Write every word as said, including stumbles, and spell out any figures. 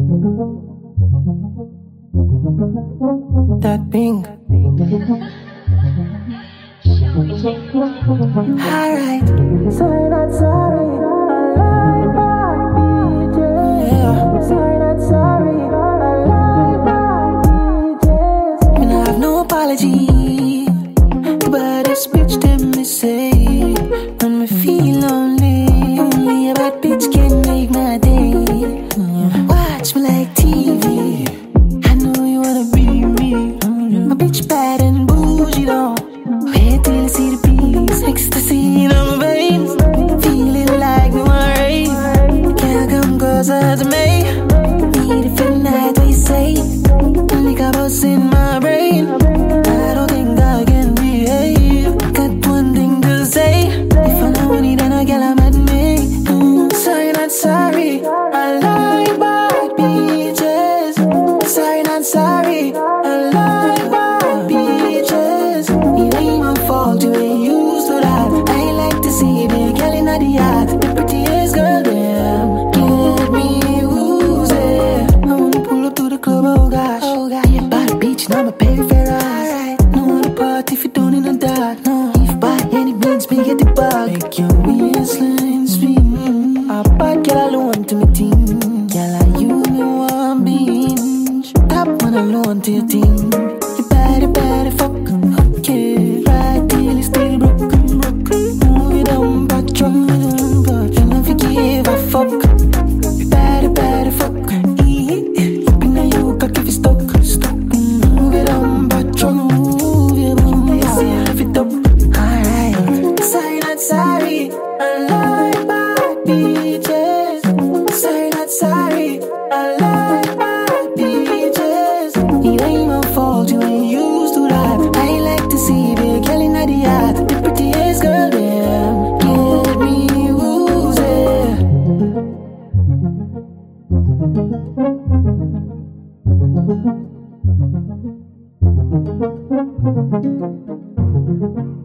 That pink. Alright. Sorry, not sorry. I like bad bitches. Yeah. Sorry, not sorry. I like bad bitches. And I have no apology, but this bitch them me say when me feel lonely, only a bad bitch can make my day. Watch me like T V. I know you wanna be me. My bitch bad and bougie though. Wait till you see the peace, ecstasy in my veins. Feeling like we want rain. Can't come closer to me. Need it for the night, what you say? Like a buzz in my brain. I don't think I can behave. Got one thing to say. If I know money, then I get I'm at me. Mm, sorry, not sorry. I like bad bitches. Sorry, not sorry. I like bad bitches. It ain't my fault, you ain't used to that. I like to see big girl in the yard. The prettiest girl there. Get me woozy. I wanna pull up to the club, oh gosh. Oh gosh, yeah, bad bitch, now my peripheral. Alright, no wanna party if you don't in the dark. No, if by any means, me get the bag. Make your waistline spin. A bad girl alone to me team. Girl, are you me one binge? Top one alone to your team. You better, better fuck. Okay, right till it's still broken, broken. Move it on, but drunk, but you don't forgive a fuck. You better, better fuck. Looking at you, cock if you stuck, stuck. Move it on, but drunk, move it on. You see, I lift it up. Alright, sorry, not sorry. I like bad bitches. Sorry, not sorry. I like bad bitches. It ain't my fault, you ain't used to that. I like to see big girl in the yard. The prettiest girl there. Get me woozy.